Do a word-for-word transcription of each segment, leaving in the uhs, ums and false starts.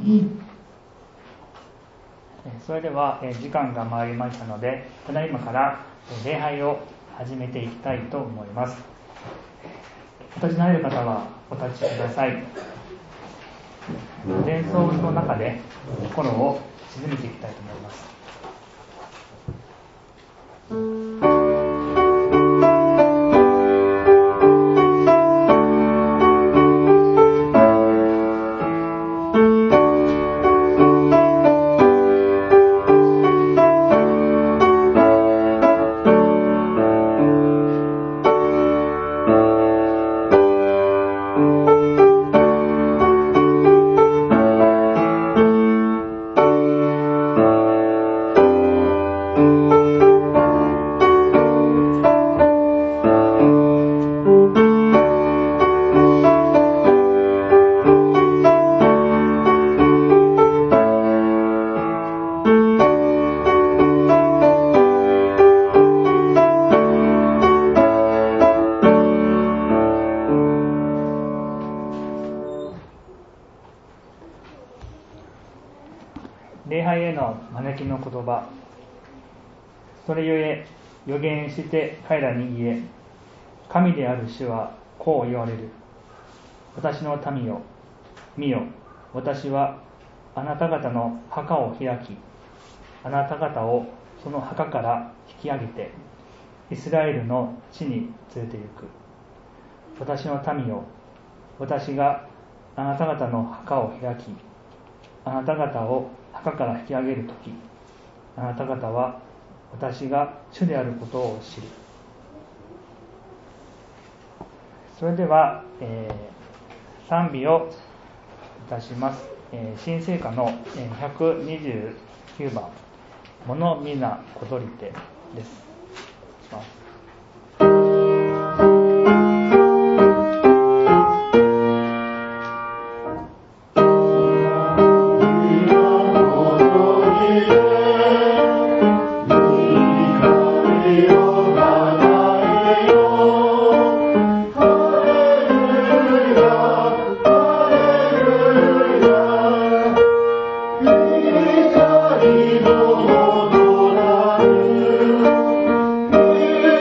それでは時間が回りましたので、ただいまから礼拝を始めていきたいと思います。お立ちになれる方はお立ちください。前奏の中で心を静めていきたいと思います。礼拝への招きの言葉。それゆえ預言して彼らに言え、神である主はこう言われる。私の民よ、見よ、私はあなた方の墓を開き、あなた方をその墓から引き上げてイスラエルの地に連れて行く。私の民よ、私があなた方の墓を開き、あなた方を墓から引き上げるとき、あなた方は私が主であることを知る。それでは、えー、賛美をいたします。えー、新聖歌のひゃくにじゅうきゅうばん、物見なことりてです。 光の戻らぬ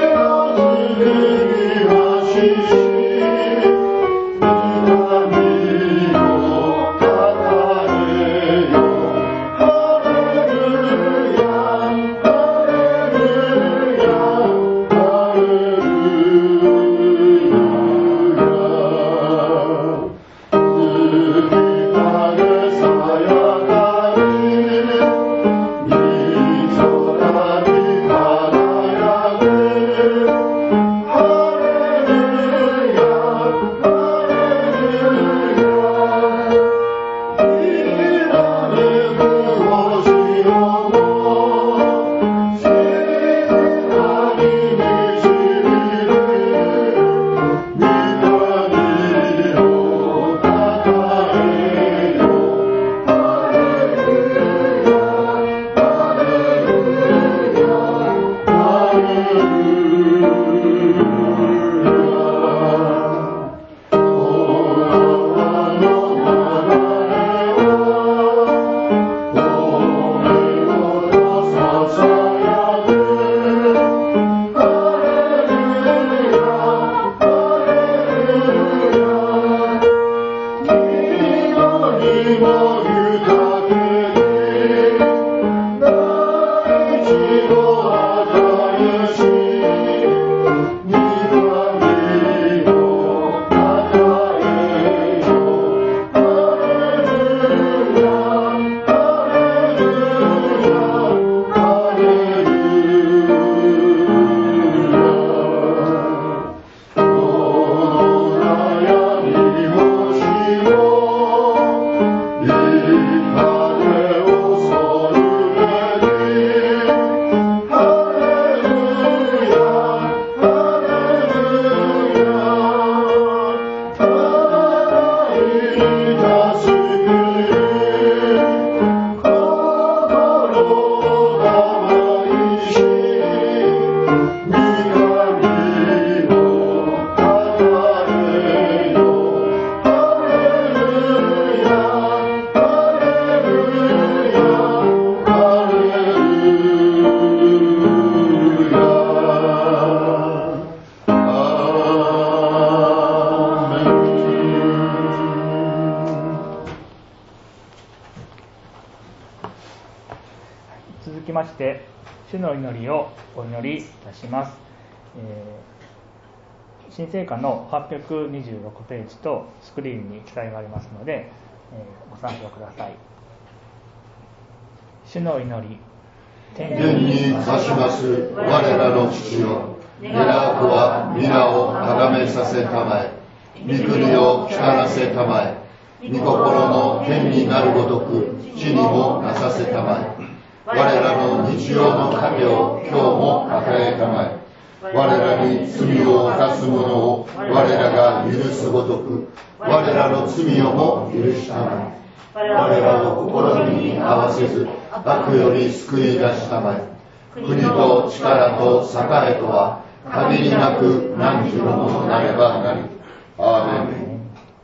まして主の祈りをお祈りいたします。えー、新聖歌のはっぴゃくにじゅうろくページとスクリーンに記載がありますので、えー、ご参照ください。主の祈り。 天に座します我らの父よ、願わくは皆を崇めさせたまえ、御国を来らせたまえ、御心の天になるごとく地にもなさせたまえ。我らの日曜の糧を今日も与えたまえ。我らに罪を犯す者を我らが許すごとく我らの罪をも許したまえ。我らの試みに合わせず悪より救い出したまえ。国と力と栄とは限りなく何時のものなればなり。アーメン。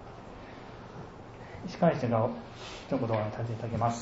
司会者が一言を立てていただきます。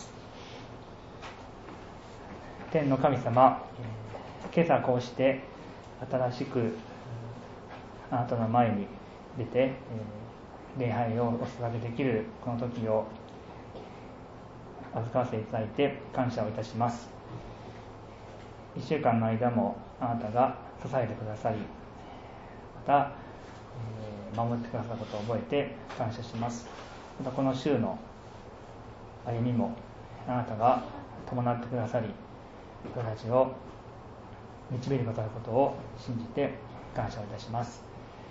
天の神様、今朝こうして新しくあなたの前に出て礼拝をお捧げできるこの時を預かわせていただいて感謝をいたします。一週間の間もあなたが支えてくださり、また、えー、守ってくださったことを覚えて感謝します。またこの週の歩みもあなたが伴ってくださり、私たちを導いてくださることを信じて感謝をいたします。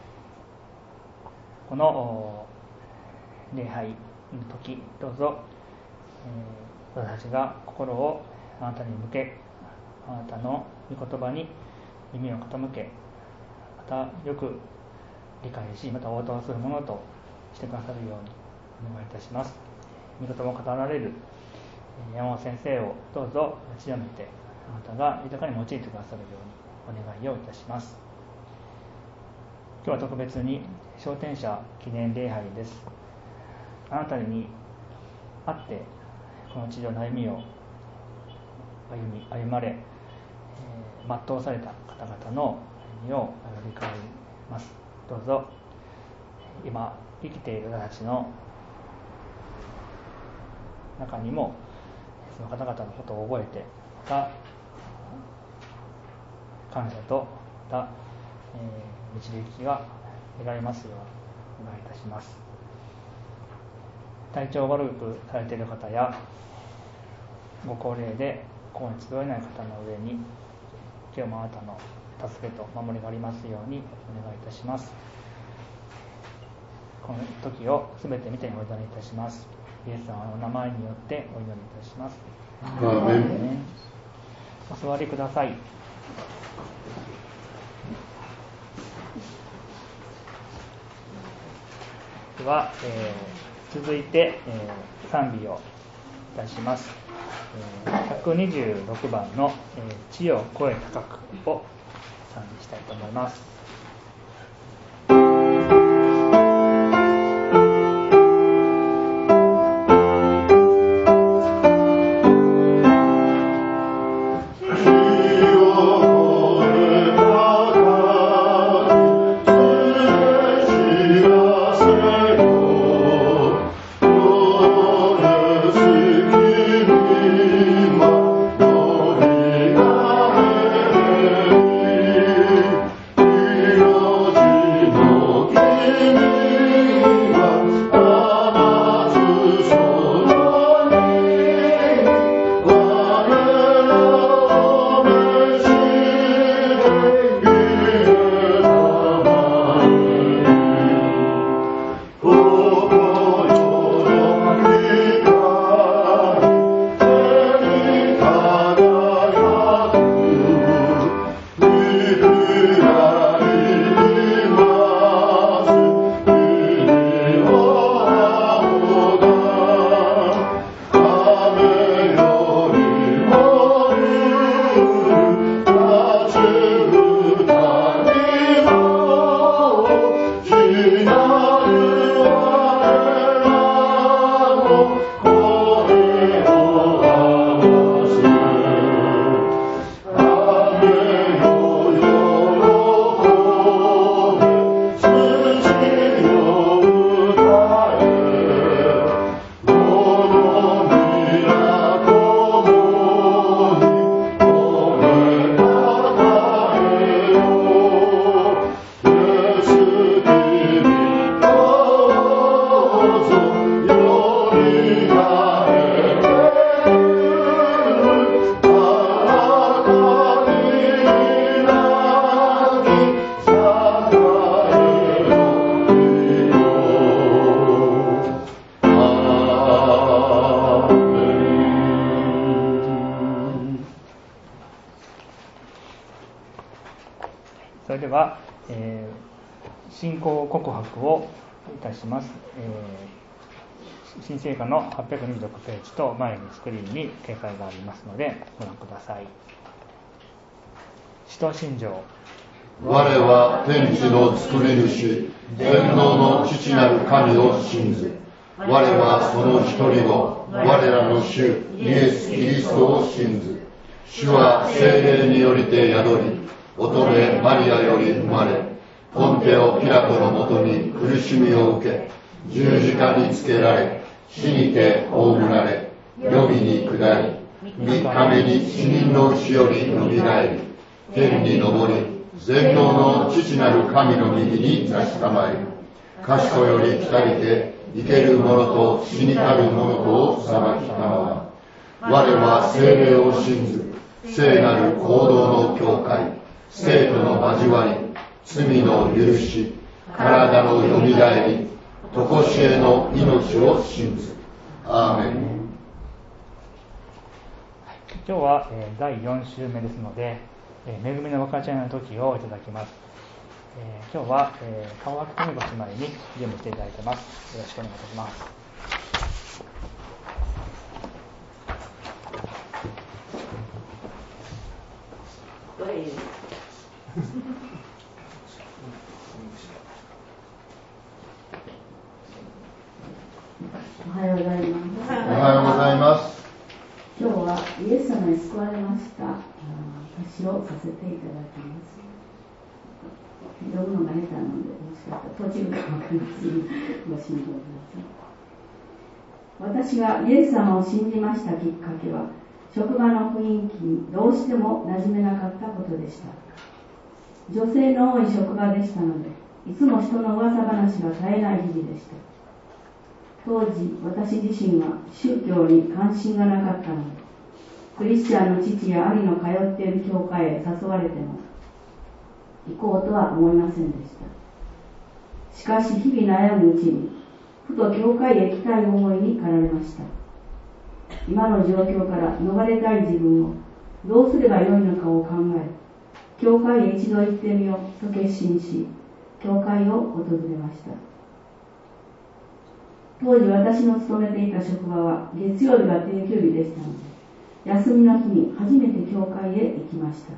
この礼拝の時、どうぞ、えー、私たちが心をあなたに向け、あなたの御言葉に耳を傾け、またよく理解し、また応答するものとしてくださるようにお願いいたします。御言葉を語られる山本先生をどうぞ強めて、あなたが豊かに用いてくださるようにお願いをいたします。今日は特別に昇天者記念礼拝です。あなたに会ってこの地上の歩みを歩み歩まれ、えー、全うされた方々の歩みを振り返ります。どうぞ今生きている私たちの中にもその方々のことを覚えて、また感謝とまた、えー、導きが得られますようお願いいたします。体調悪くされている方やご高齢でここに集えない方の上に今日もあなたの助けと守りがありますようにお願いいたします。この時をすべて見てお祈りいたします。イエス様のお名前によってお祈りいたします。 アーメン。 お座りください。では、えー、続いて、えー、賛美をいたします。えー、ひゃくにじゅうろくばんの、えー、地を声高くを賛美したいと思います。 「 信仰告白をいたします。えー、新聖歌のはっぴゃくにじゅうろくページと前にスクリーンに掲載がありますのでご覧ください。使徒信条。 我は天地の作り主、全能の父なる神を信ず。我はその一人子、我らの主イエス・キリストを信ず。主は聖霊によりて宿り、乙女マリアより生まれ、ポンテオ・ピラトのもとに苦しみを受け、十字架につけられ、死にて葬られ、黄泉に下り、三日目に死人のうちよりよみがえり、天に昇り、全能の父なる神の右に座したまえる。賢より来たりて、生ける者と死にたる者とを裁きたまわ。我は聖霊を信ず、聖なる行動の教会、聖徒の交わり、罪の許し、体のよみがえり、とこしえの命を信ず。アーメン。 今日は、えー、だいよん週目ですので、えー、恵みの分かち合いの時をいただきます。えー、今日は、えー、川脇富子姉妹に準備していただいています。よろしくお願いいたします。 おはようございます。 おはようございます。 今日はイエス様に救われました私をさせていただきます。読むのが下手なので、もしかしたら途中で分かりますのでご心配ください。私がイエス様を信じましたきっかけは、職場の雰囲気にどうしても馴染めなかったことでした。女性の多い職場でしたので、いつも人の噂話が絶えない日々でした。当時、私自身は宗教に関心がなかったので、クリスチャンの父や兄の通っている教会へ誘われても行こうとは思いませんでした。しかし日々悩むうちに、ふと教会へ行きたい思いに駆られました。今の状況から逃れたい自分をどうすればよいのかを考え、教会へ一度行ってみようと決心し、教会を訪れました。当時私の勤めていた職場は月曜日が定休日でしたので、休みの日に初めて教会へ行きました。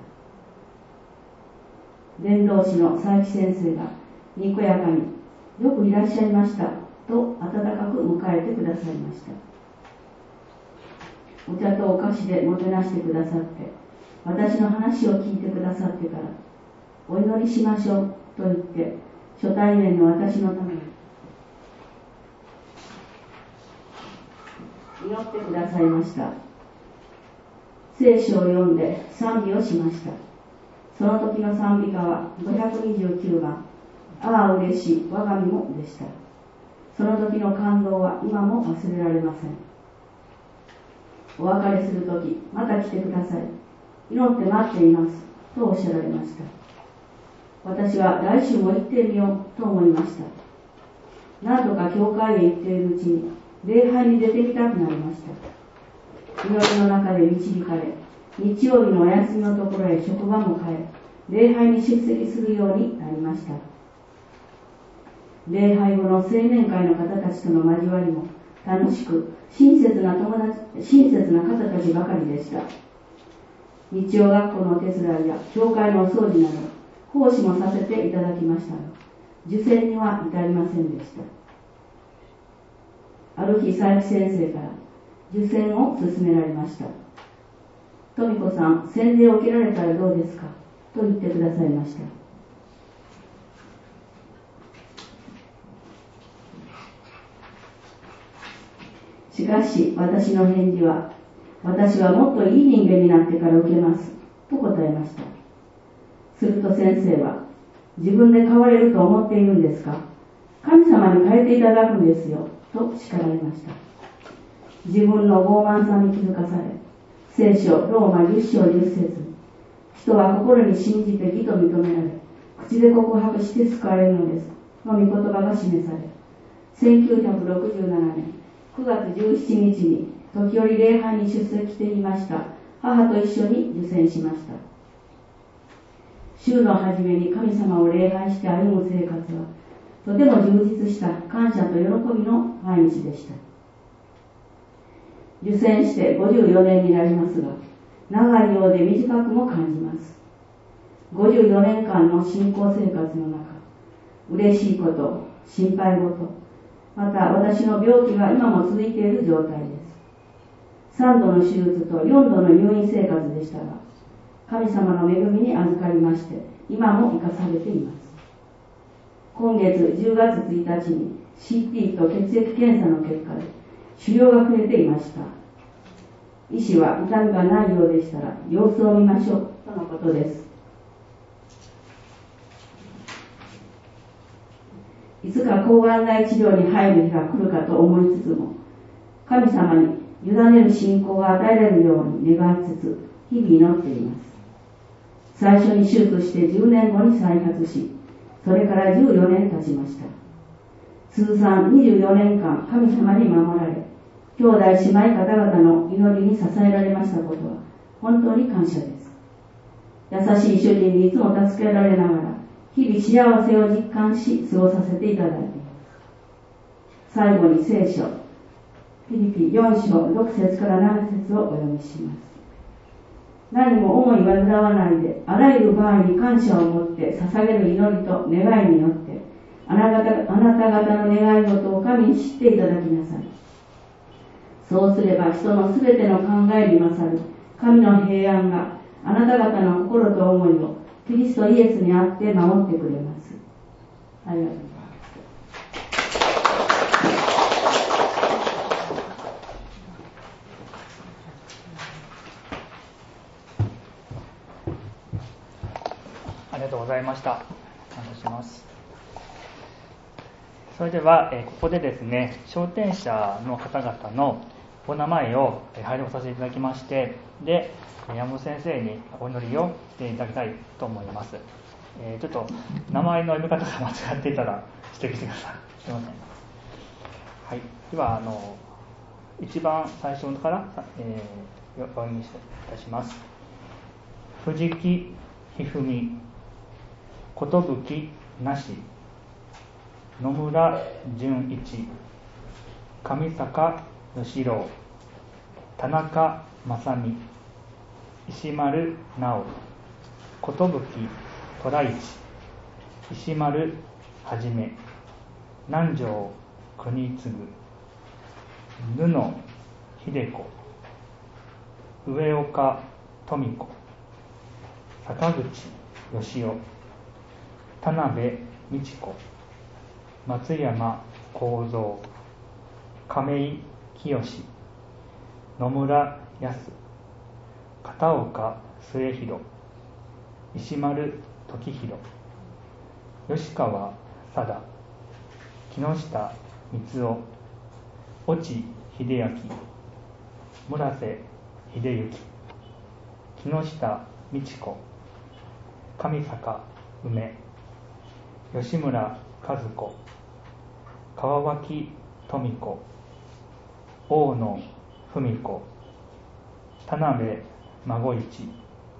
伝道師の佐伯先生がにこやかによくいらっしゃいましたと温かく迎えてくださいました。お茶とお菓子でもてなしてくださって、私の話を聞いてくださってから、お祈りしましょうと言って初対面の私のために祈ってくださいました。聖書を読んで賛美をしました。その時の賛美歌はごひゃくにじゅうきゅうばん、ああ嬉しい我が身もでした。その時の感動は今も忘れられません。お別れする時、また来てください、祈って待っていますとおっしゃられました。私は来週も行ってみようと思いました。何度か教会へ行っているうちに礼拝に出てみたくなりました。祈りの中で導かれ、日曜日のお休みのところへ職場も変え、礼拝に出席するようになりました。礼拝後の青年会の方たちとの交わりも楽しく、親切な友達、親切な方たちばかりでした。日曜学校のお手伝いや教会のお掃除など、奉仕もさせていただきましたが、受洗には至りませんでした。ある日、佐伯先生から受洗を勧められました。富子さん、洗礼を受けられたらどうですかと言ってくださいました。しかし私の返事は、私はもっといい人間になってから受けますと答えました。すると先生は、自分で変われると思っているんですか、神様に変えていただくんですよと叱られました。自分の傲慢さに気づかされ、聖書ローマじゅっしょうじゅっせつ、人は心に信じて義と認められ、口で告白して救われるのですの御言葉が示され、せんきゅうひゃくろくじゅうななねんくがつじゅうしちにちに時折礼拝に出席していました母と一緒に受洗しました。 週の初めに神様を礼拝して歩む生活はとても充実した感謝と喜びの毎日でした。受洗してごじゅうよねんになりますが、長いようで短くも感じます。ごじゅうよねんかんの信仰生活の中、嬉しいこと、心配事、また私の病気が今も続いている状態です。さんどの手術とよんどの入院生活でしたが、神様の恵みに預かりまして、今も生かされています。今月じゅうがつついたちに シーティー と血液検査の結果で腫瘍が増えていました。医師は痛みがないようでしたら様子を見ましょうとのことです。いつか抗がん剤治療に入る日が来るかと思いつつも、神様に委ねる信仰が与えられるように願いつつ日々祈っています。最初に手術してじゅうねんごに再発し、それからじゅうよねん経ちました。通算にじゅうよねんかん神様に守られ、兄弟姉妹方々の祈りに支えられましたことは本当に感謝です。優しい主人にいつも助けられながら日々幸せを実感し過ごさせていただいています。最後に聖書フィリピよんしょうろくせつからななせつをお読みします。何も思い煩わないで、あらゆる場合に感謝を持って捧げる祈りと願いによってあなた方、あなた方の願い事を神に知っていただきなさい。そうすれば人のすべての考えに勝る神の平安があなた方の心と思いをキリストイエスにあって守ってくれます。ありがとうございます。 ありがとうございました。感謝します。それでは、えー、ここでですね、昇天者の方々のお名前を拝読させていただきまして、で、山本先生にお祈りをしていただきたいと思います。えー、ちょっと名前の読み方が間違っていたら指摘してください。すみません。はい。では、あの一番最初から、えー、お読みいたします。藤木ひふみ、ことぶきなし、野村純一、上坂義郎、田中正美、石丸直、ことぶき虎一、石丸はじめ、南條国次、布野秀子、上岡富子、坂口義雄、田辺美智子、松山幸三、亀井清、野村康、片岡末広、石丸時弘、吉川貞、木下光雄、越智秀明、村瀬秀幸、木下美智子、上坂梅、吉村和子、川脇富子、大野文子、田辺孫一、寿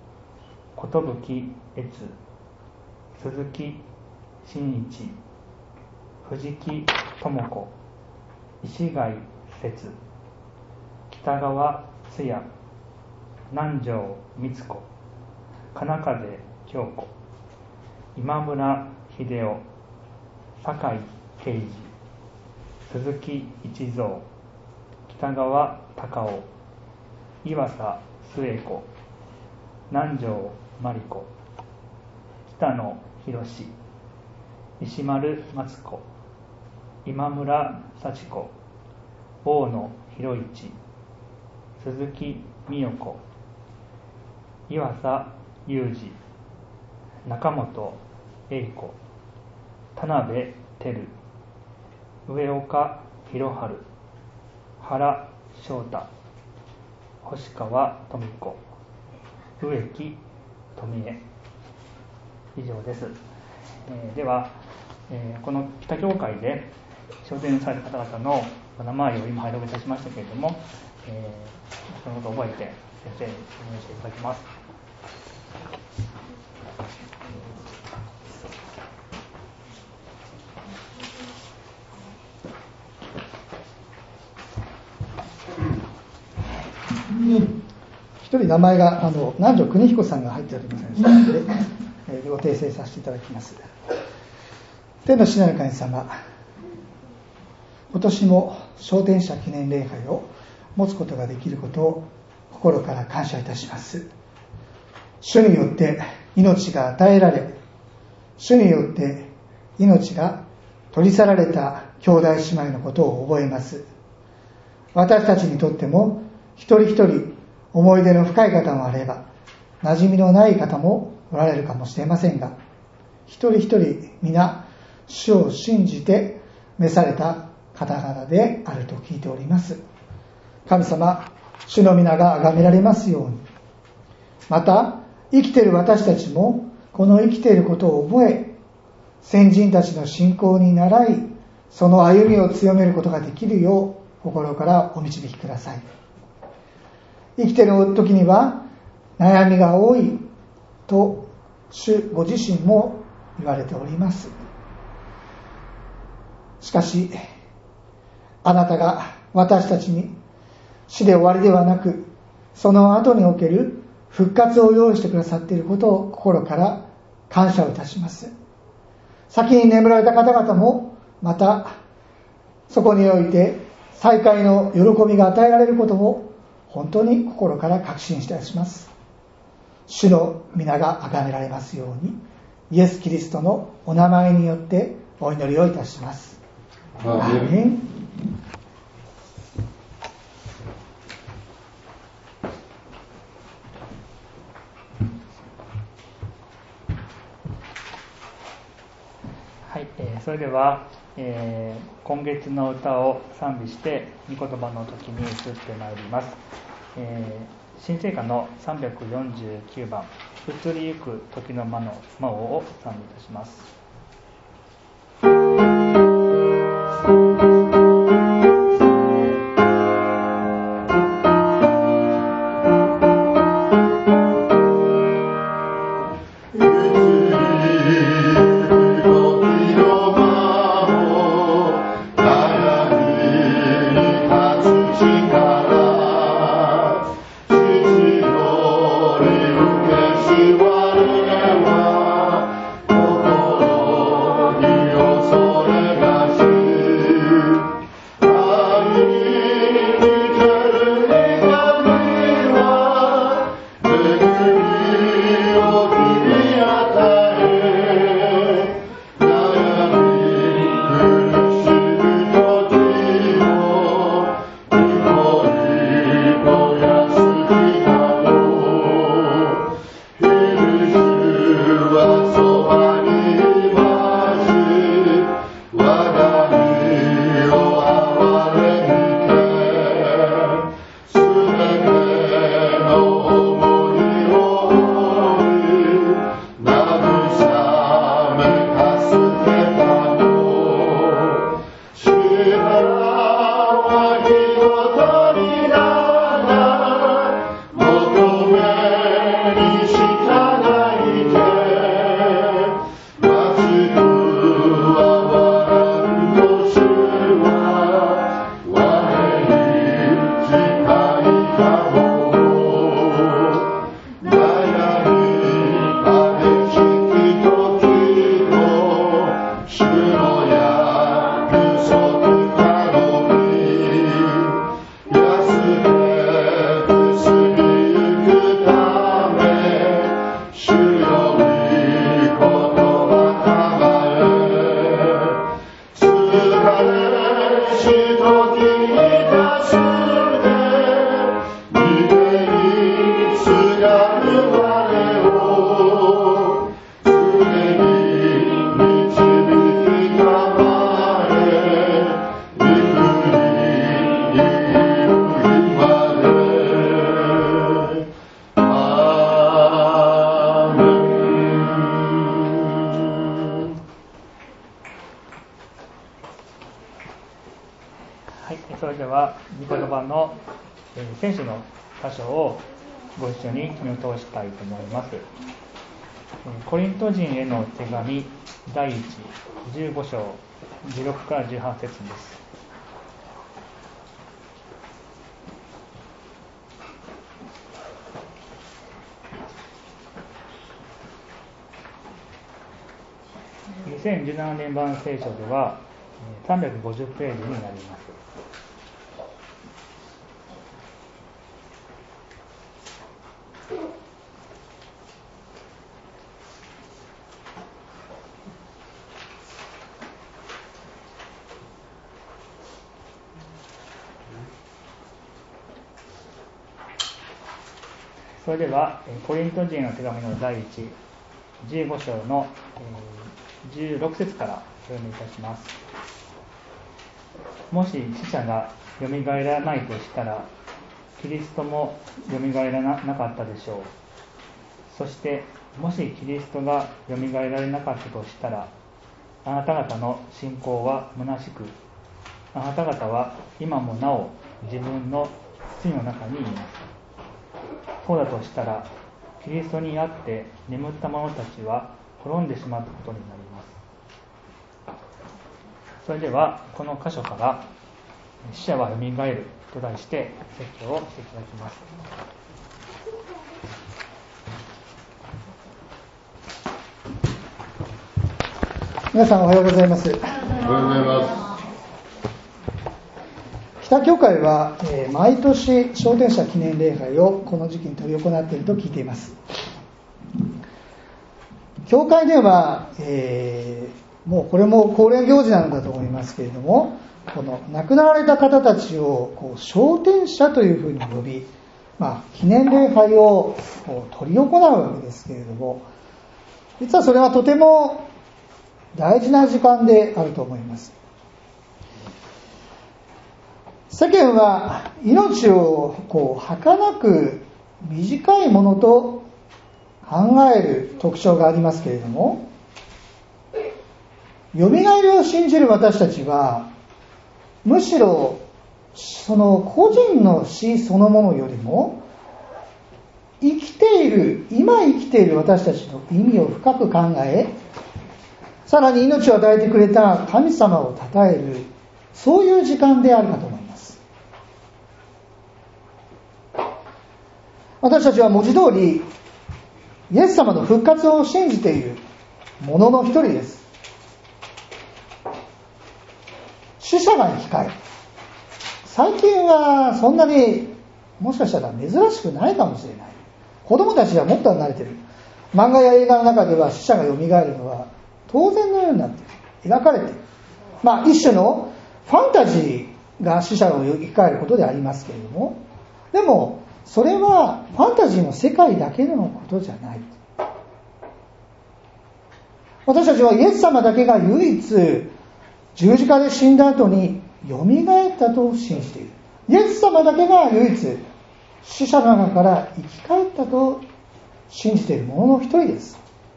悦、鈴木真一、藤木智子、石貝節、北川津也、南條光子、金風京子、今村秀夫、酒井啓二、鈴木一蔵、北川隆夫、岩佐末子、南條真理子、北野博、石丸松子、今村幸子、大野博一、鈴木美代子、岩佐裕二、中本英子、田辺照、上岡弘春、原翔太、星川富子、植木富江。以上です。えー、では、えー、この北教会で昇天された方々のお名前を今拝読いたしましたけれども、えー、そのことを覚えて先生にお願いしていただきます。 一人名前があの南條邦彦さんが入っておりませんでしたので、えー、ご訂正させていただきます。天の父なる神様、今年も昇天者記念礼拝を持つことができることを心から感謝いたします。主によって命が与えられ、主によって命が取り去られた兄弟姉妹のことを覚えます。私たちにとっても一人一人思い出の深い方もあれば、馴染みのない方もおられるかもしれませんが、一人一人皆主を信じて召された方々であると聞いております。神様、主の皆が崇められますように。また生きている私たちもこの生きていることを覚え、先人たちの信仰に倣い、その歩みを強めることができるよう心からお導きください。生きている時には悩みが多いと主ご自身も言われております。しかしあなたが私たちに死で終わりではなく、その後における復活を用意してくださっていることを心から感謝をいたします。先に眠られた方々もまたそこにおいて再会の喜びが与えられることも本当に心から確信していたします。主の皆が崇められますように、イエス・キリストのお名前によってお祈りをいたします。アーメン。 はい、えー、それでは、えー、今月の歌を賛美して御言葉の時に移ってまいります。えー、新聖歌のさんびゃくよんじゅうきゅうばん、移りゆく時の魔の魔王を賛美いたします。それでは御言葉の、えー、聖書の箇所をご一緒に見通したいと思います。えー、コリント人への手紙だいいち、じゅうご章じゅうろくからじゅうはち節です。 にせんじゅうななねん版聖書ではさんびゃくごじゅうページになります。それではコリント人への手紙の第一じゅうご章のじゅうろく節からお読みいたします。もし死者がよみがえらないとしたら、キリストもよみがえらなかったでしょう。そしてもしキリストがよみがえられなかったとしたら、あなた方の信仰は虚しく、あなた方は今もなお自分の罪の中にいます。そうだとしたら、キリストにあって眠った者たちは滅んでしまったことになります。それではこの箇所から死者はよみがえると題して説教をしていただきます。 皆さんおはようございます。 おはようございます。 北教会は、えー、毎年昇天者記念礼拝をこの時期に執り行っていると聞いています。教会では、えー、もうこれも恒例行事なのだと思いますけれども、この亡くなられた方たちをこう昇天者というふうに呼び、まあ、記念礼拝を執り行うわけですけれども、実はそれはとても大事な時間であると思います。世間は命をこう儚く短いものと考える特徴がありますけれども、よみがえりを信じる私たちはむしろその個人の死そのものよりも、生きている今生きている私たちの意味を深く考え、さらに命を与えてくれた神様を称える、そういう時間であるかと思います。私たちは文字通りイエス様の復活を信じている者の一人です。死者が生き返る。最近はそんなにもしかしたら珍しくないかもしれない。子供たちはもっと慣れてる。漫画や映画の中では死者が蘇るのは当然のようになっている、描かれている。まあ一種のファンタジーが死者が生き返ることでありますけれども、でもそれはファンタジーの世界だけのことじゃない。私たちはイエス様だけが唯一十字架で死んだ後によみがえったと信じている。イエス様だけが唯一死者の中から生き返ったと信じている者の一人です。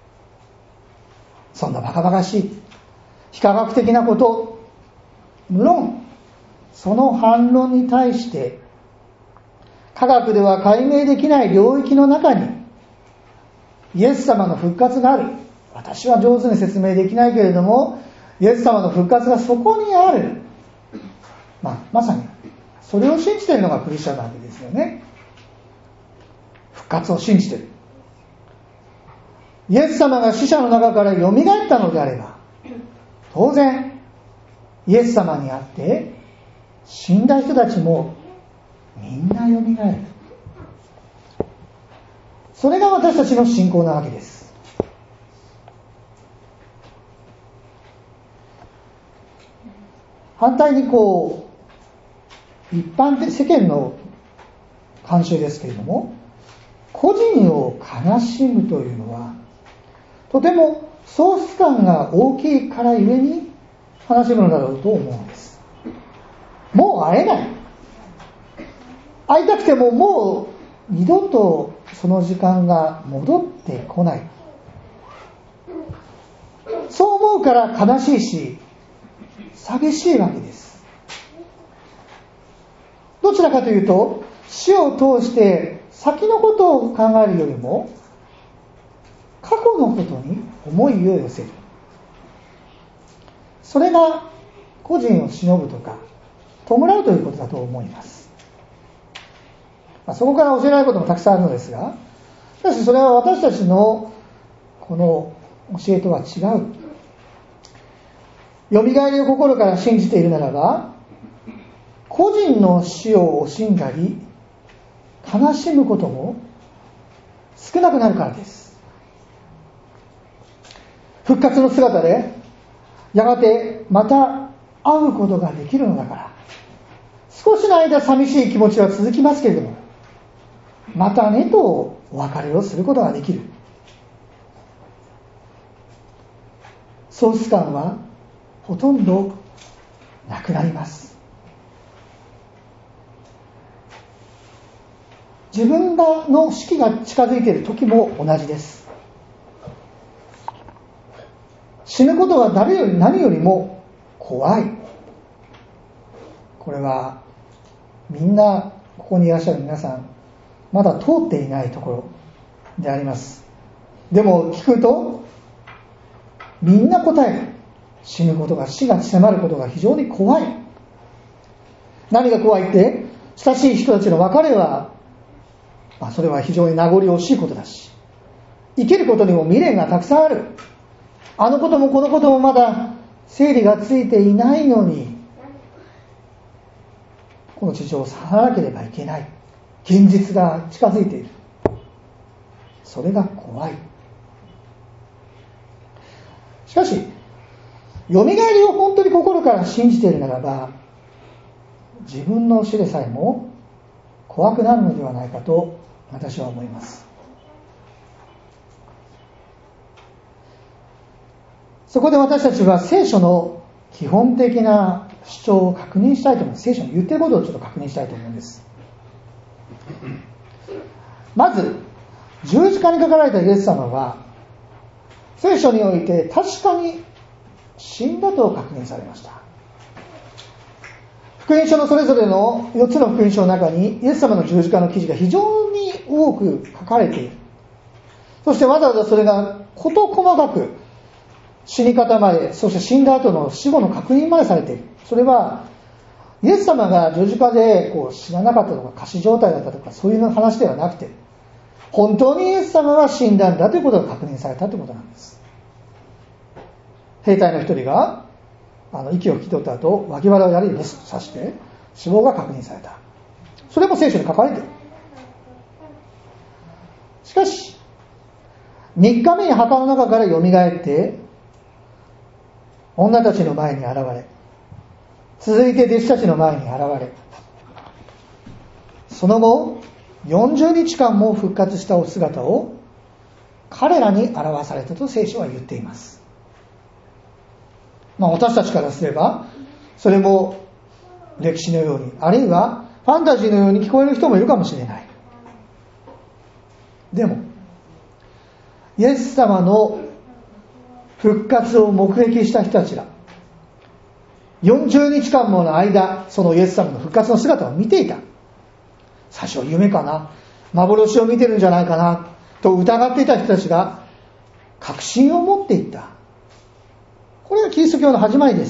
そんなバカバカしい非科学的なこと、無論その反論に対して科学では解明できない領域の中にイエス様の復活がある。私は上手に説明できないけれども、イエス様の復活がそこにある。まあ、まさにそれを信じているのがクリスチャンなわけですよね。復活を信じている。イエス様が死者の中からよみがえったのであれば、当然イエス様にあって死んだ人たちもみんなよみがえる。それが私たちの信仰なわけです。反対にこう一般的世間の慣習ですけれども、個人を悲しむというのはとても喪失感が大きいからゆえに悲しむのだろうと思うんです。もう会えない、会いたくてももう二度とその時間が戻ってこない、そう思うから悲しいし寂しいわけです。どちらかというと死を通して先のことを考えるよりも過去のことに思いを寄せる、それが個人を忍ぶとか弔うということだと思います。まあ、そこから教えられることもたくさんあるのですが、しかしそれは私たちのこの教えとは違う。 よみがえりを心から信じているならば、個人の死を惜しんだり悲しむことも少なくなるからです。復活の姿でやがてまた会うことができるのだから、少しの間寂しい気持ちは続きますけれども、またねとお別れをすることができる。喪失感はほとんどなくなります。自分がの死期が近づいている時も同じです。死ぬことは誰より何よりも怖い。これはみんなここにいらっしゃる皆さんまだ通っていないところであります。でも聞くとみんな答える。死ぬことが、死が迫ることが非常に怖い。何が怖いって、親しい人たちの別れは、まあ、それは非常に名残惜しいことだし、生きることにも未練がたくさんある。あのこともこのこともまだ整理がついていないのに、この地上を去らなければいけない。現実が近づいている。それが怖い。しかし、よみがえりを本当に心から信じているならば、自分の死でさえも怖くなるのではないかと私は思います。そこで私たちは聖書の基本的な主張を確認したいと思います。聖書の言っていることをちょっと確認したいと思うんです。まず、十字架にかかられたイエス様は、聖書において確かに死んだと確認されました。福音書のそれぞれのよっつの福音書の中にイエス様の十字架の記事が非常に多く書かれている。そしてわざわざそれが事細かく死に方まで、そして死んだ後の死後の確認までされている。それはイエス様が十字架でこう死ななかったとか仮死状態だったとかそういう話ではなくて、本当にイエス様は死んだんだということが確認されたということなんです。兵隊の一人があの息を引き取った後、脇腹を槍に刺して死亡が確認された。それも聖書に書かれている。しかしみっかめに墓の中からよみがえって女たちの前に現れ、続いて弟子たちの前に現れ、その後よんじゅうにちかんも復活したお姿を彼らに表されたと聖書は言っています。まあ、私たちからすればそれも歴史のように、あるいはファンタジーのように聞こえる人もいるかもしれない。でもイエス様の復活を目撃した人たちがよんじゅうにちかんもの間、そのイエス様の復活の姿を見ていた。最初は夢かな、幻を見てるんじゃないかなと疑っていた人たちが確信を持っていった。これがキリスト教の始まりです。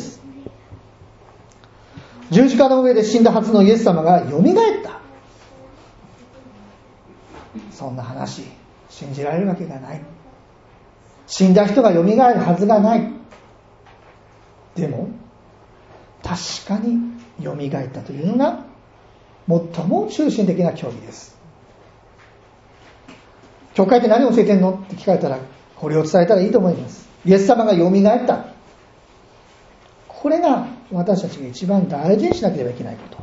十字架の上で死んだはずのイエス様がよみがえった。そんな話信じられるわけがない。死んだ人がよみがえるはずがない。でも確かによみがえったというのが最も中心的な教義です。教会って何を教えてんのって聞かれたら、これを伝えたらいいと思います。イエス様がよみがえった。これが私たちが一番大事にしなければいけないこと。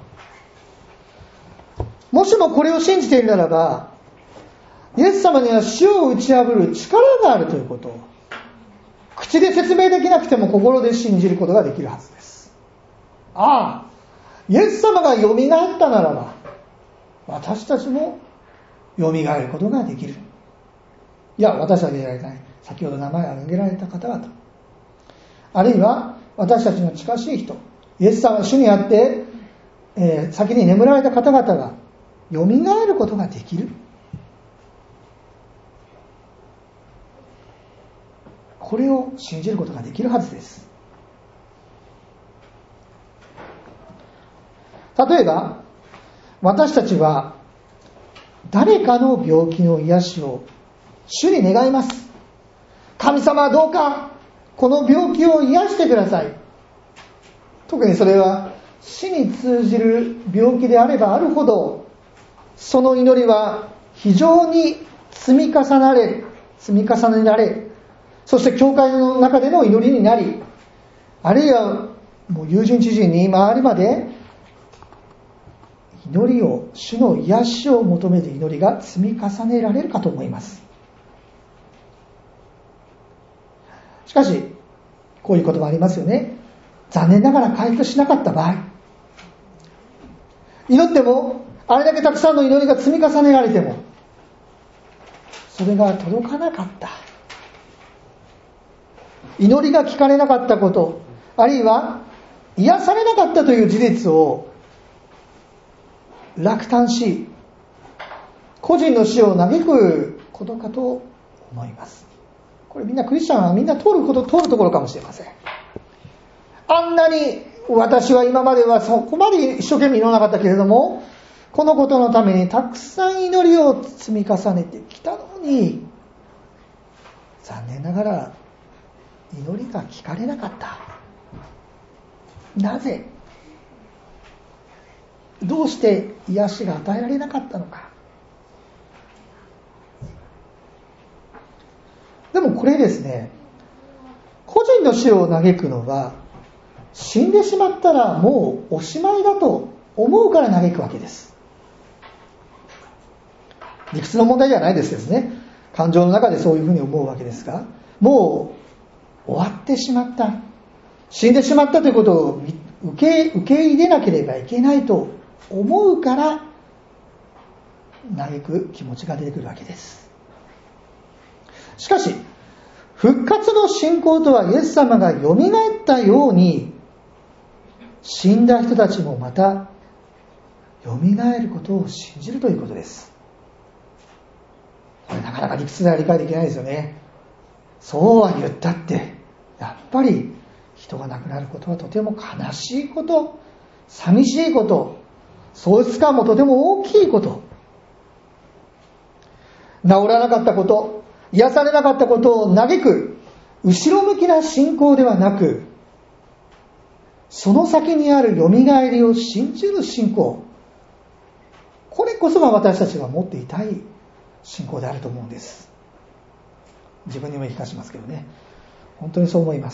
もしもこれを信じているならば、イエス様には死を打ち破る力があるということを口で説明できなくても心で信じることができるはずです。ああ、イエス様がよみがえったならば私たちもよみがえることができる。いや、私は挙げられない、先ほど名前を挙げられた方々、あるいは私たちの近しい人、イエス様が主にあって、えー、先に眠られた方々がよみがえることができる。これを信じることができるはずです。例えば私たちは誰かの病気の癒しを主に願います。神様はどうかこの病気を癒してください。 特にそれは死に通じる病気であればあるほど、その祈りは非常に積み重なれ積み重ねられ、そして教会の中での祈りになり、あるいはもう友人知人に周りまで祈りを、主の癒しを求める祈りが積み重ねられるかと思います。しかしこういうこともありますよね。残念ながら回復しなかった場合、祈ってもあれだけたくさんの祈りが積み重ねられてもそれが届かなかった、祈りが聞かれなかったこと、あるいは癒されなかったという事実を落胆し、個人の死を嘆くことかと思います。これみんなクリスチャンはみんな通ること通るところかもしれません。あんなに私は今まではそこまで一生懸命祈らなかったけれども、このことのためにたくさん祈りを積み重ねてきたのに、残念ながら祈りが聞かれなかった。なぜ？どうして癒しが与えられなかったのか。でもこれですね、個人の死を嘆くのは、死んでしまったらもうおしまいだと思うから嘆くわけです。理屈の問題じゃないですですね。感情の中でそういうふうに思うわけですが、もう終わってしまった、死んでしまったということを受け、受け入れなければいけないと思うから嘆く気持ちが出てくるわけです。しかし復活の信仰とは、イエス様がよみがえったように死んだ人たちもまたよみがえることを信じるということです。これなかなか理屈では理解できないですよね。そうは言ったってやっぱり人が亡くなることはとても悲しいこと、寂しいこと、喪失感もとても大きいこと、治らなかったこと、癒されなかったことを嘆く後ろ向きな信仰ではなく、その先にあるよみがえりを信じる信仰、これこそが私たちが持っていたい信仰であると思うんです。自分にも言い聞かせますけどね、本当にそう思います。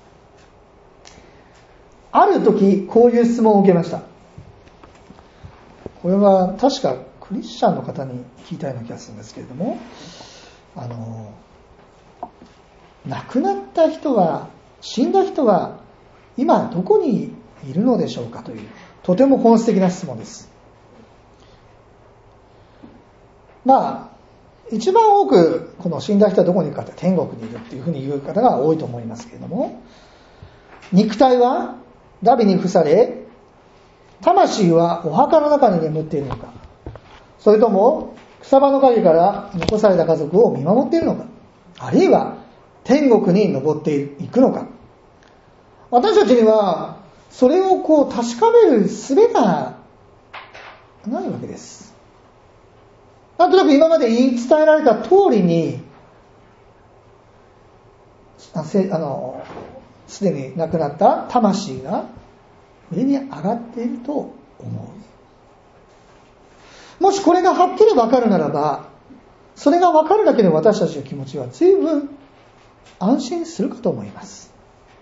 ある時こういう質問を受けました。これは確かクリスチャンの方に聞いたような気がするんですけれども、あの亡くなった人は、死んだ人は今どこにいるのでしょうかという、とても本質的な質問です。まあ一番多くこの死んだ人はどこにいるかって、天国にいるっていうふうに言う方が多いと思いますけれども、肉体は荼毘に付され、魂はお墓の中に眠っているのか、それとも草葉の陰から残された家族を見守っているのか、あるいは天国に登っていくのか。私たちにはそれをこう確かめる術がないわけです。なんとなく今まで言い伝えられた通りに、あのすでに亡くなった魂が上に上がっていると思う。もしこれがはっきり分かるならば、それが分かるだけで私たちの気持ちは随分安心するかと思います。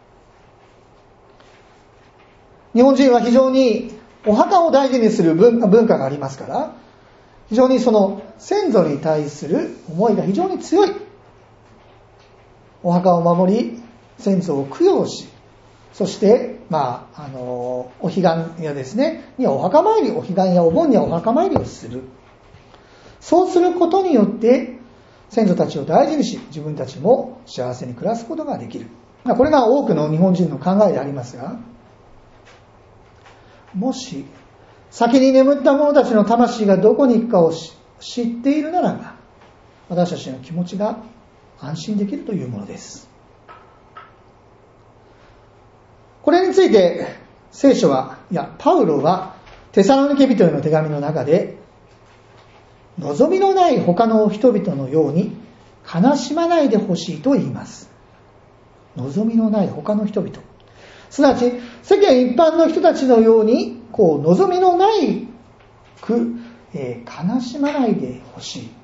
日本人は非常にお墓を大事にする文化がありますから、非常にその先祖に対する思いが非常に強い。お墓を守り、先祖を供養し、そしてまああのお彼岸やですねにはお墓参り、お彼岸やお盆にはお墓参りをする。そうすることによって先祖たちを大事にし、自分たちも幸せに暮らすことができる。これが多くの日本人の考えでありますが、もし先に眠った者たちの魂がどこに行くかを知っているならば、私たちの気持ちが安心できるというものです。これについて聖書は、いやパウロはテサロニケ人への手紙の中で、望みのない他の人々のように悲しまないでほしいと言います。望みのない他の人々、 すなわち世間一般の人たちのようにこう望みのないく、えー、悲しまないでほしい。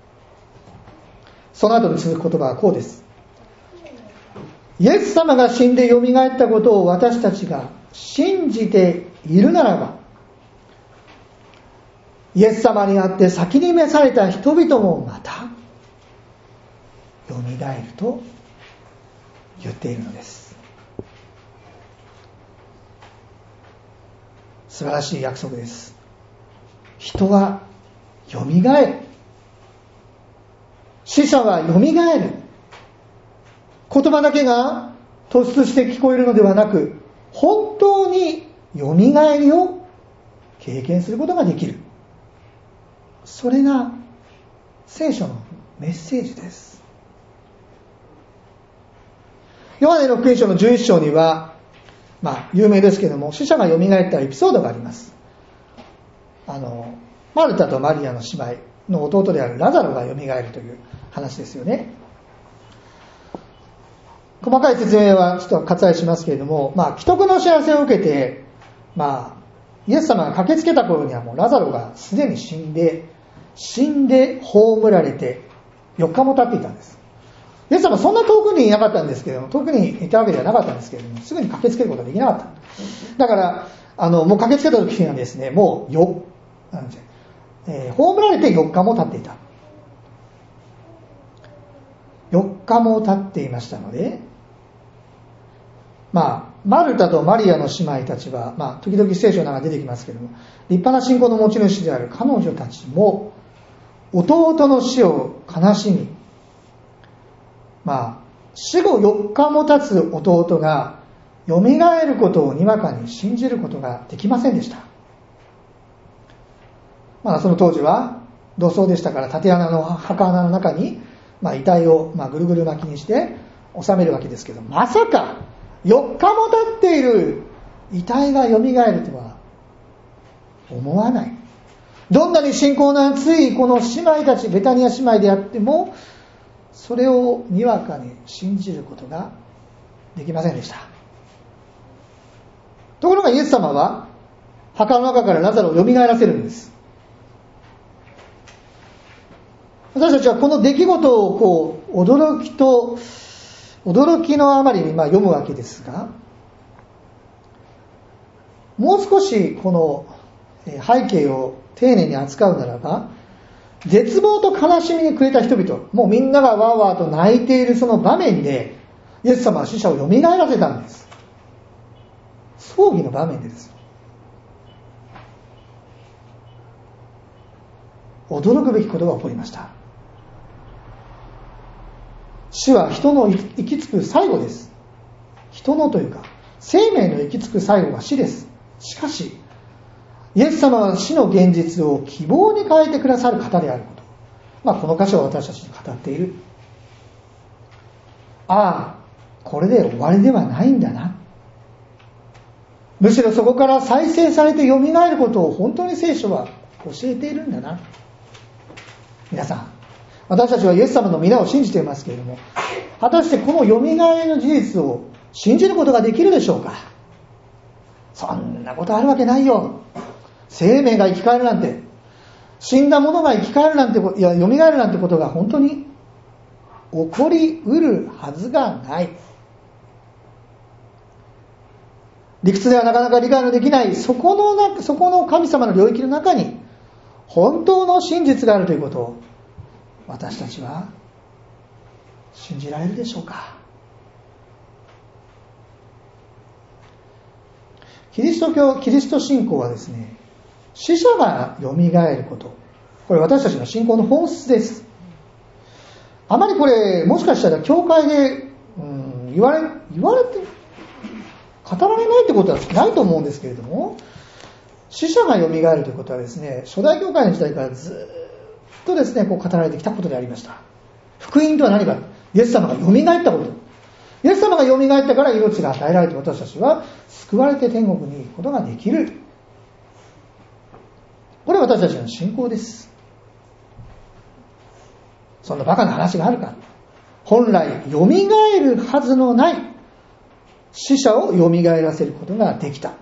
その後に続く言葉はこうです。イエス様が死んでよみがえったことを私たちが信じているならば、イエス様にあって先に召された人々もまたよみがえると言っているのです。素晴らしい約束です。人はよみがえる。死者はよみがえる。言葉だけが突出して聞こえるのではなく、本当によみがえりを経験することができる。それが聖書のメッセージです。ヨハネの福音書のじゅういっ章には、まあ有名ですけれども、死者がよみがえったエピソードがあります。あのマルタとマリアの姉妹の弟であるラザロがよみがえるという話ですよね。細かい説明はちょっと割愛しますけれども、まあ、既得の知らせを受けて、まあ、イエス様が駆けつけた頃にはもうラザロがすでに死んで、死んで葬られてよっかも経っていたんです。イエス様そんな遠くにいなかったんですけれども、遠くにいたわけではなかったんですけれども、すぐに駆けつけることができなかった。だから、あの、もう駆けつけた時にはですね、もうよ、なんて、えー、葬られてよっかも経っていた。よっかも経っていましたので、まあ、マルタとマリアの姉妹たちは、まあ、時々聖書の中に出てきますけれども、立派な信仰の持ち主である彼女たちも、弟の死を悲しみ、まあ、死後よっかも経つ弟が、よみがえることをにわかに信じることができませんでした。まあ、その当時は土葬でしたから、縦穴の墓穴の中に、まあ、遺体をまあぐるぐる巻きにして収めるわけですけど、まさかよっかも経っている遺体がよみがえるとは思わない。どんなに信仰の厚いこの姉妹たち、ベタニア姉妹であっても、それをにわかに信じることができませんでした。ところがイエス様は墓の中からラザロをよみがえらせるんです。私たちはこの出来事をこう驚きと驚きのあまりにまあ読むわけですが、もう少しこの背景を丁寧に扱うならば、絶望と悲しみに暮れた人々、もうみんながわーわーと泣いているその場面で、イエス様は死者をよみがえらせたんです。葬儀の場面でです。驚くべきことが起こりました。死は人の行き着く最後です。人のというか生命の行き着く最後は死です。しかしイエス様は死の現実を希望に変えてくださる方であること、まあ、この箇所は私たちに語っている。ああ、これで終わりではないんだな、むしろそこから再生されてよみがえることを本当に聖書は教えているんだな。皆さん、私たちはイエス様の皆を信じていますけれども、果たしてこのよみがえりの事実を信じることができるでしょうか。そんなことあるわけないよ。生命が生き返るなんて、死んだ者が生き返るなんて、いや、よみがえるなんてことが本当に起こりうるはずがない。理屈ではなかなか理解のできないそこの中、そこの神様の領域の中に本当の真実があるということを私たちは信じられるでしょうか。キリスト教、キリスト信仰はですね、死者がよみがえること、これ私たちの信仰の本質です。あまりこれもしかしたら教会で、うん、言われ言われて語られないってことはないと思うんですけれども、死者がよみがえるということはですね、初代教会の時代からずっとですね、こう語られてきたことでありました。福音とは何か、イエス様がよみがえったこと。イエス様がよみがえったから命が与えられて、私たちは救われて天国に行くことができる。これは私たちの信仰です。そんなバカな話があるか。本来よみがえるはずのない、 死者をよみがえらせることができた。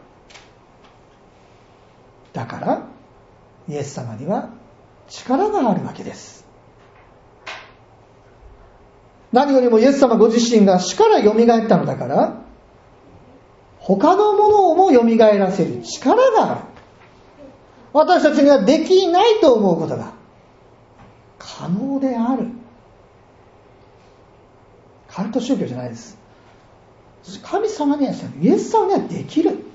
だからイエス様には力があるわけです。何よりもイエス様ご自身が死からよみがえったのだから、他のものをもよみがえらせる力がある。私たちにはできないと思うことが可能である。カルト宗教じゃないです。神様には、イエス様にはできる。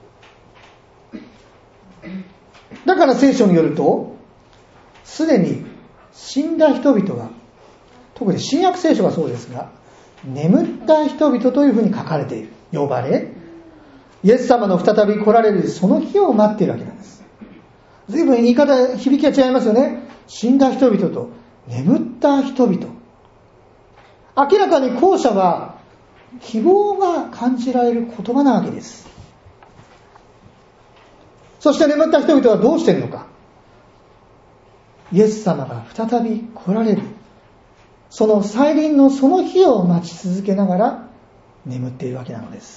だから聖書によると、すでに死んだ人々が、特に新約聖書がそうですが、眠った人々というふうに書かれている、呼ばれ、イエス様の再び来られるその日を待っているわけなんです。随分言い方、響きが違いますよね。死んだ人々と眠った人々。明らかに後者は希望が感じられる言葉なわけです。そして眠った人々はどうしているのか。イエス様が再び来られる、その再臨のその日を待ち続けながら眠っているわけなのです。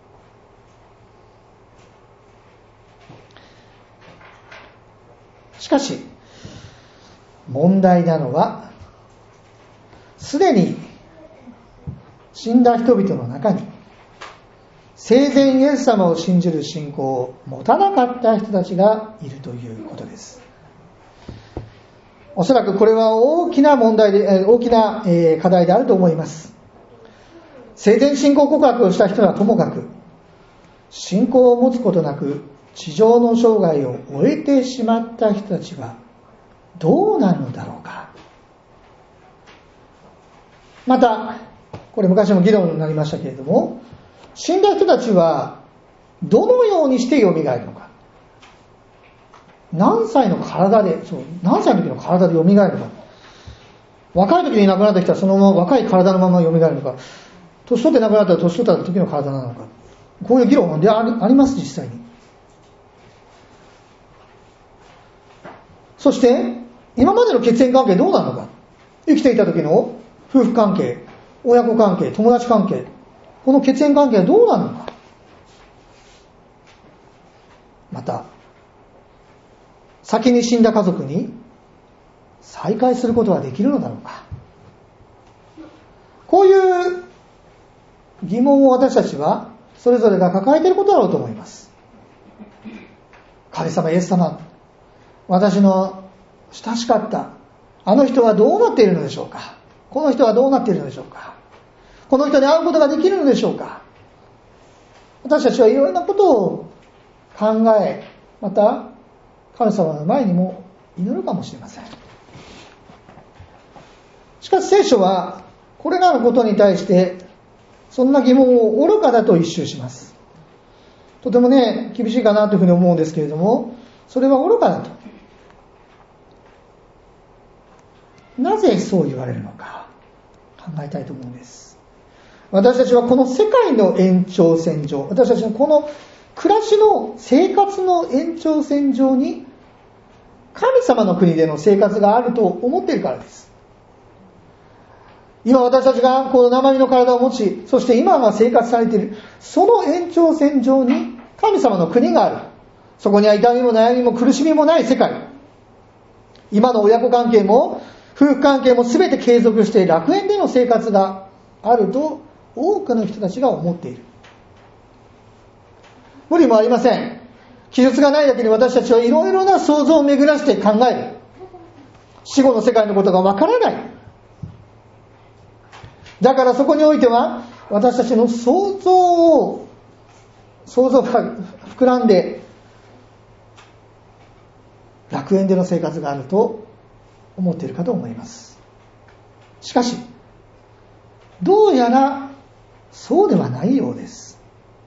しかし問題なのは、すでに死んだ人々の中に生前イエス様を信じる信仰を持たなかった人たちがいるということです。おそらくこれは大きな問題で、大きな課題であると思います。生前信仰告白をした人はともかく、信仰を持つことなく地上の生涯を終えてしまった人たちはどうなるのだろうか。また、これ昔も議論になりましたけれども、死んだ人たちはどのようにして蘇るのか。何歳の体で、そう、何歳の時の体で蘇るのか。若い時に亡くなった人はそのまま若い体のまま蘇るのか。年取って亡くなったら年取った時の体なのか。こういう議論であります、実際に。そして、今までの血縁関係どうなるのか。生きていた時の夫婦関係、親子関係、友達関係、この血縁関係はどうなるのか。また、先に死んだ家族に再会することはできるのだろうか。こういう疑問を私たちはそれぞれが抱えていることだろうと思います。神様、イエス様、私の親しかったあの人はどうなっているのでしょうか。この人はどうなっているのでしょうか。この人に会うことができるのでしょうか。私たちはいろんなことを考え、また神様の前にも祈るかもしれません。しかし聖書はこれらのことに対してそんな疑問を愚かだと一蹴します。とてもね、厳しいかなというふうに思うんですけれども、それは愚かだと。なぜそう言われるのか考えたいと思うんです。私たちはこの世界の延長線上、私たちのこの暮らしの生活の延長線上に神様の国での生活があると思っているからです。今私たちがこの生身の体を持ち、そして今が生活されているその延長線上に神様の国がある。そこには痛みも悩みも苦しみもない世界、今の親子関係も夫婦関係も全て継続して楽園での生活があると多くの人たちが思っている。無理もありません。記述がないだけに私たちはいろいろな想像を巡らして考える。死後の世界のことがわからない。だからそこにおいては私たちの想像を想像が膨らんで楽園での生活があると思っているかと思います。しかしどうやらそうではないようです。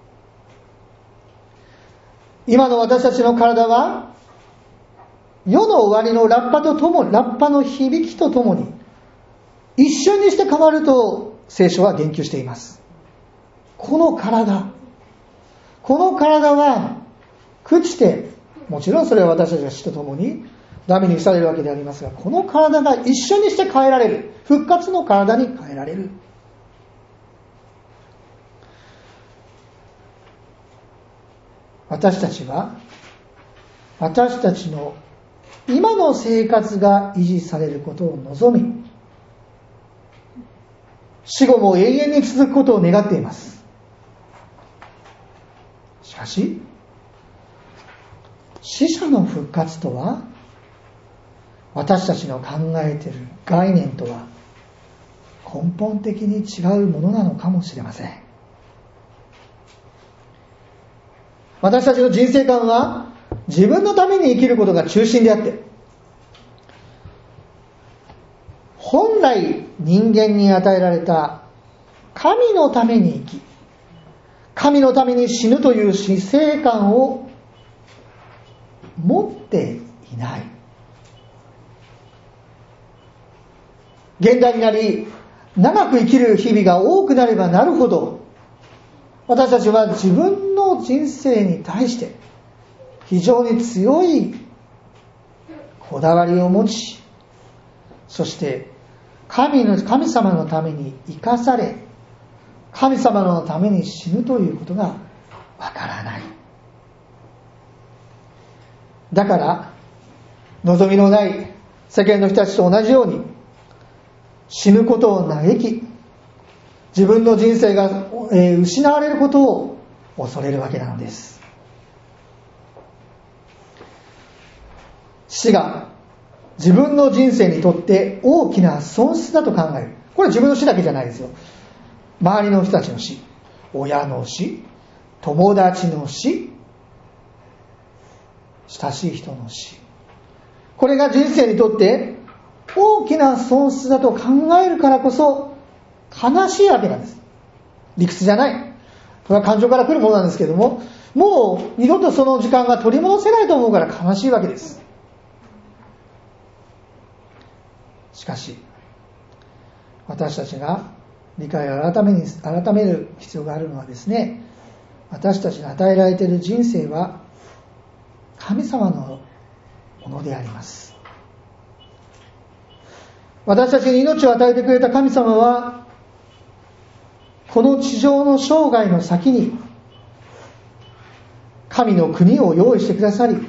今の私たちの体は世の終わりのラッパとともラッパの響きとともに一瞬にして変わると聖書は言及しています。この体この体は朽ちて、もちろんそれは私たちが死とともにダメにされるわけでありますが、この体が一瞬にして変えられる、復活の体に変えられる。 私たちは私たちの今の生活が維持されることを望み、死後も永遠に続くことを願っています。しかし、死者の復活とは、私たちの考えている概念とは根本的に違うものなのかもしれません。私たちの人生観は自分のために生きることが中心であって、本来人間に与えられた神のために生き、神のために死ぬという死生観を持っていない。現代になり、長く生きる日々が多くなればなるほど、私たちは自分の人生に対して非常に強いこだわりを持ち、そして神の神様のために生かされ、神様のために死ぬということがわからない。だから望みのない世間の人たちと同じように、死ぬことを嘆き、自分の人生が、えー、失われることを恐れるわけなのです。死が自分の人生にとって大きな損失だと考える。これ自分の死だけじゃないですよ。周りの人たちの死、親の死、友達の死、親しい人の死、これが人生にとって大きな損失だと考えるからこそ悲しいわけなんです。理屈じゃない。これは感情から来るものなんですけれども、もう二度とその時間が取り戻せないと思うから悲しいわけです。しかし、私たちが理解を改めに、改める必要があるのはですね、私たちに与えられている人生は神様のものであります。私たちに命を与えてくれた神様は、この地上の生涯の先に神の国を用意してくださり、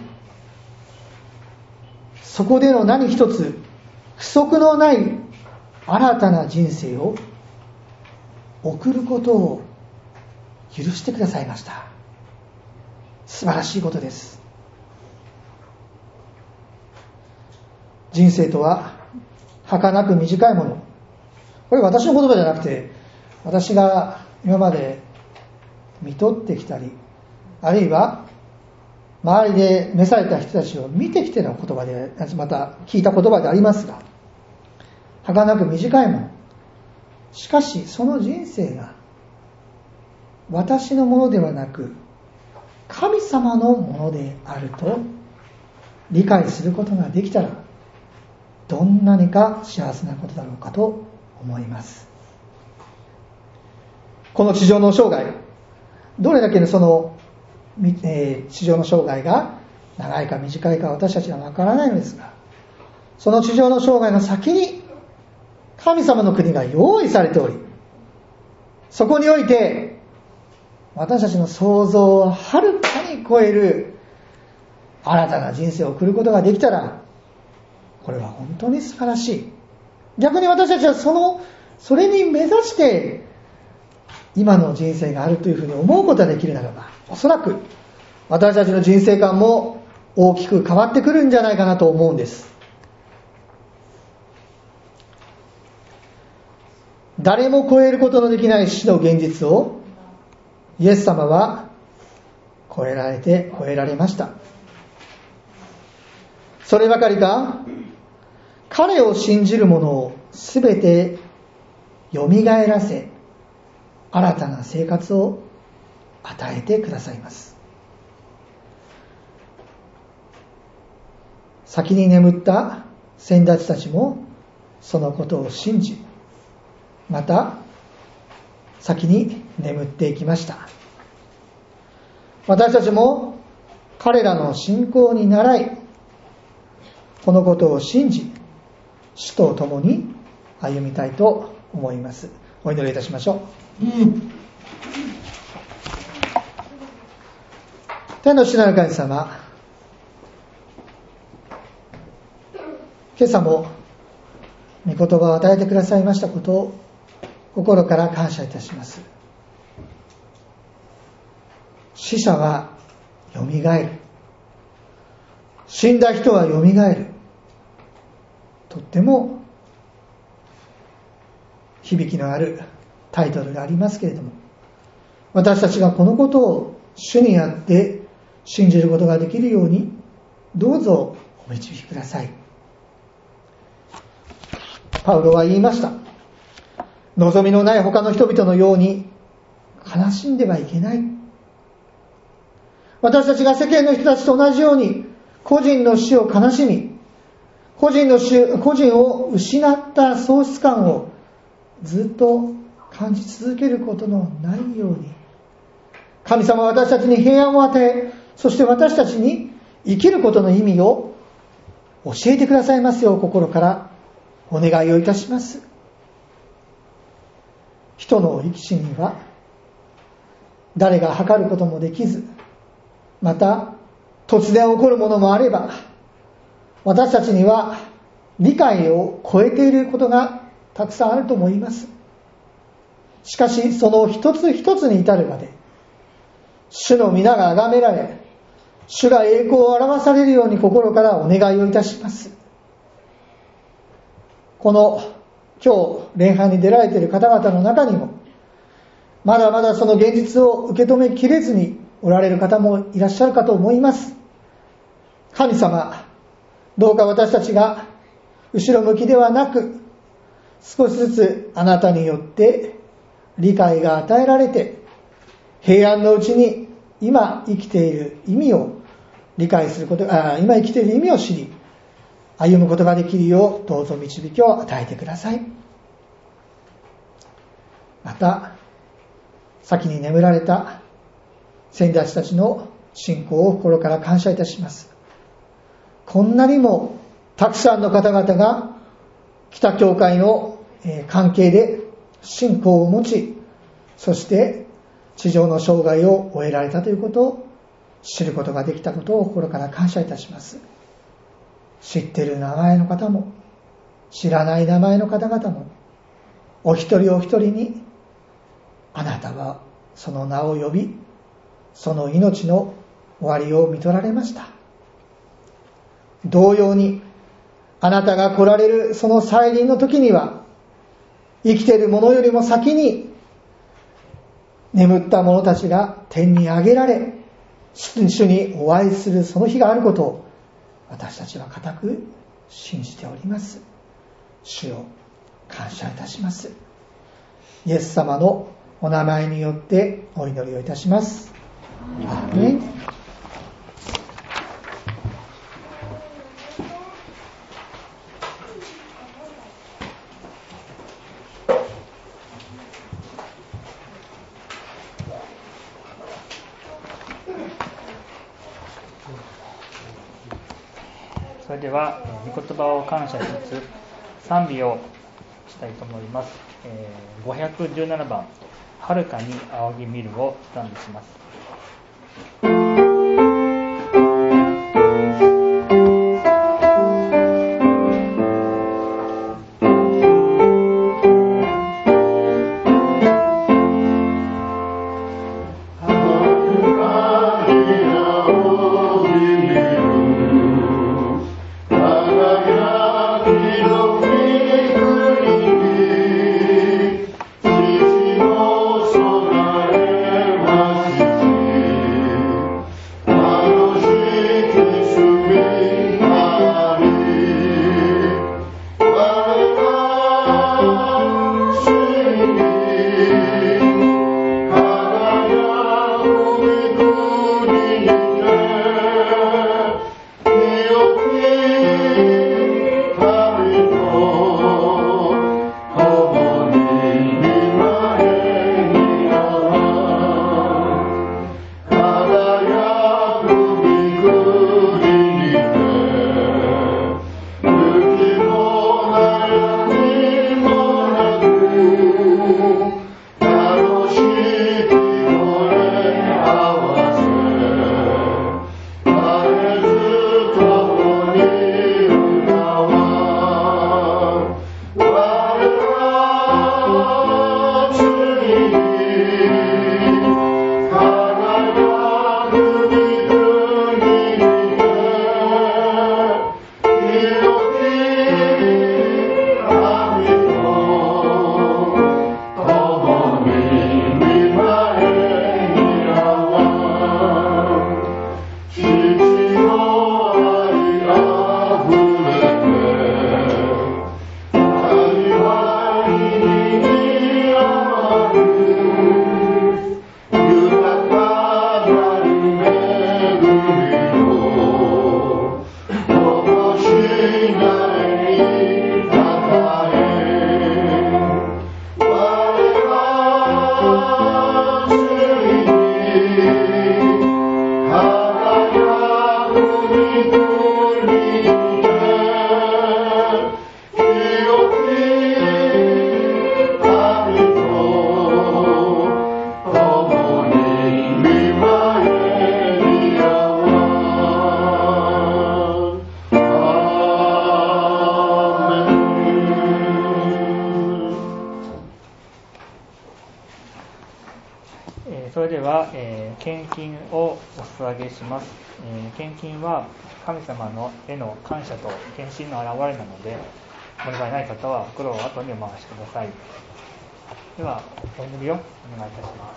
そこでの何一つ不足のない新たな人生を送ることを許してくださいました。素晴らしいことです。人生とは儚く短いもの。これ私の言葉じゃなくて、私が今まで見とってきたり、あるいは周りで召された人たちを見てきての言葉で、また聞いた言葉でありますが、儚く短いもの。しかしその人生が私のものではなく神様のものであると理解することができたら、どんなにか幸せなことだろうかと思います。この地上の生涯、どれだけのその、えー、地上の生涯が長いか短いか私たちは分からないのですが、その地上の生涯の先に神様の国が用意されており、そこにおいて私たちの想像をはるかに超える新たな人生を送ることができたら、これは本当に素晴らしい。逆に私たちはそのそれに目指して今の人生があるというふうに思うことができるならば、おそらく私たちの人生観も大きく変わってくるんじゃないかなと思うんです。誰も超えることのできない死の現実をイエス様は超えられて超えられました。そればかりか、彼を信じる者をすべてよみがえらせ、新たな生活を与えてくださいます。先に眠った先達たちもそのことを信じ、また先に眠っていきました。私たちも彼らの信仰に倣い、このことを信じ、主と共に歩みたいと思います。お祈りいたしましょう。うん天の父なる神様、今朝も御言葉を与えてくださいましたことを心から感謝いたします。死者はよみがえる、死んだ人はよみがえる、とっても響きのあるタイトルがありますけれども、私たちがこのことを主にあって信じることができるようにどうぞお導きください。パウロは言いました。望みのない他の人々のように悲しんではいけない。私たちが世間の人たちと同じように個人の死を悲しみ、個人の死、個人を失った喪失感をずっと感じ続けることのないように、神様は私たちに平安を与え、そして私たちに生きることの意味を教えてくださいますよう心からお願いをいたします。人の生き死には誰が測ることもできず、また突然起こるものもあれば、私たちには理解を超えていることがたくさんあると思います。しかしその一つ一つに至るまで主の皆が崇められ、主が栄光を表されるように心からお願いをいたします。この今日礼拝に出られている方々の中にも、まだまだその現実を受け止めきれずにおられる方もいらっしゃるかと思います。神様、どうか私たちが後ろ向きではなく、少しずつあなたによって理解が与えられて、平安のうちに今生きている意味を理解すること、あ今生きている意味を知り、歩むことができるようどうぞ導きを与えてください。また先に眠られた先達たちの信仰を心から感謝いたします。こんなにもたくさんの方々が北教会の関係で信仰を持ち、そして地上の生涯を終えられたということを知ることができたことを心から感謝いたします。知っている名前の方も知らない名前の方々も、お一人お一人にあなたはその名を呼び、その命の終わりを見取られました。同様にあなたが来られるその再臨の時には、生きている者よりも先に眠った者たちが天に上げられ、主にお会いするその日があることを私たちは固く信じております。主を感謝いたします。イエス様のお名前によってお祈りをいたします。アーメン。 それでは御言葉を感謝しつつ賛美をしたいと思います。ごひゃくじゅうななばんはるかに仰ぎ見るをスタンドします。 「 それでは、えー、献金をお捧げします、えー、献金は神様のへの感謝と献身の表れなので、問題ない方は袋を後にお回しください。ではお祈りをお願いいたします。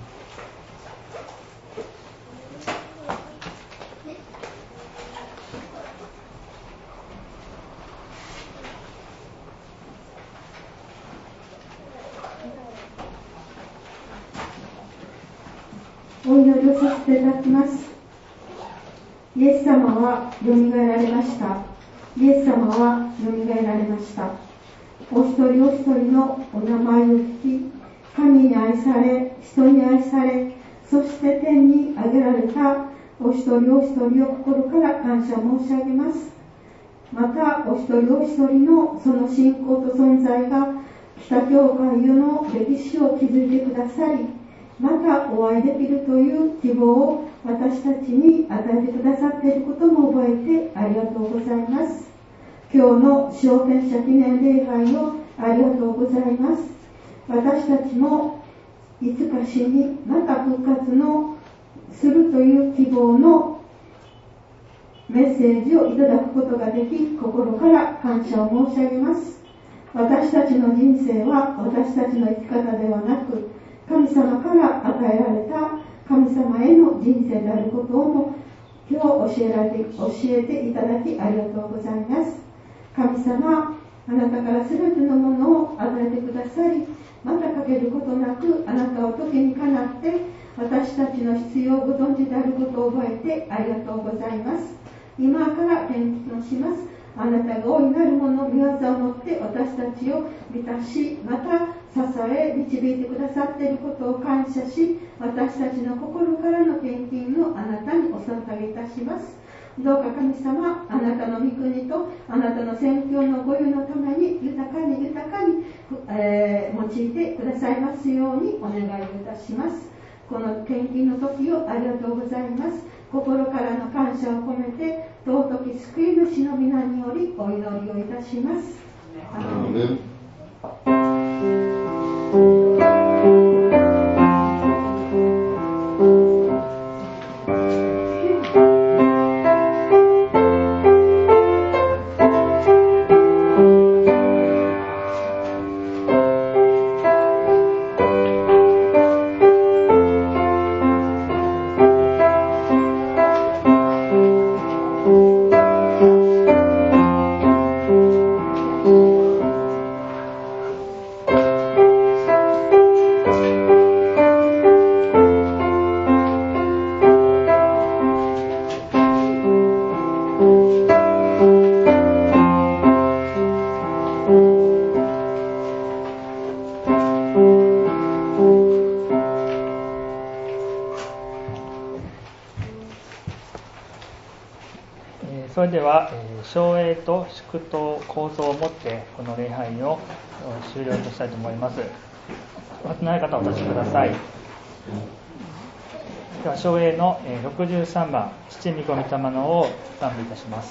お祈りをさせていただきます。イエス様はよみがえられました。イエス様はよみがえられました。お一人お一人のお名前を聞き、神に愛され、人に愛され、そして天に上げられたお一人お一人を心から感謝申し上げます。またお一人お一人のその信仰と存在が北教会への歴史を築いてくださり、またお会いできるという希望を私たちに与えてくださっていることも覚えてありがとうございます。今日の昇天者記念礼拝をありがとうございます。私たちもいつか死にまた復活のするという希望のメッセージをいただくことができ、心から感謝を申し上げます。私たちの人生は私たちの生き方ではなく、神様から与えられた神様への人生であることをも今日教えられて教えていただきありがとうございます。神様、あなたからすべてのものを与えてくださり、またかけることなくあなたを時にかなって私たちの必要をご存知であることを覚えてありがとうございます。今から献金をします。あなたが大いなるもの、御業をもって私たちを満たし、また支え、導いてくださっていることを感謝し、私たちの心からの献金をあなたにお捧げいたします。どうか神様、あなたの御国とあなたの宣教のご湯のために豊かに豊かに、えー、用いてくださいますようにお願いいたします。この献金の時をありがとうございます。心からの感謝を込めて尊き救い主の皆によりお祈りをいたします。アーメン。 それでは、えー、唱詠と祝祷構造をもってこの礼拝を終了としたいと思います。お待ちのない方はお立ちください。では唱詠のろくじゅうさんばん、父御子御霊のを賛美いたします。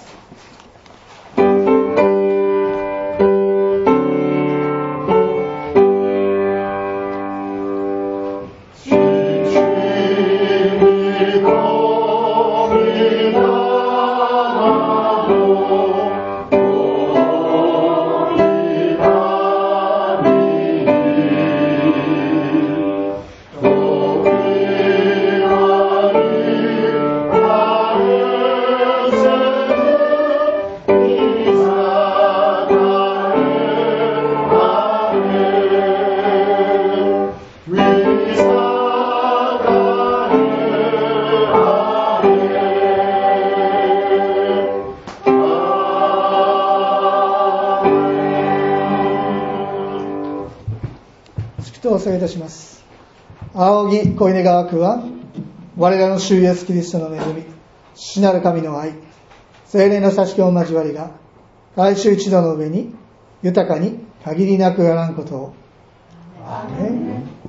お捧げいたします。仰ぎ恋願わくは我らの主イエスキリストの恵み、父なる神の愛、 聖霊の差し込む交わりが来週一度の上に豊かに限りなくあらんことを。アーメン。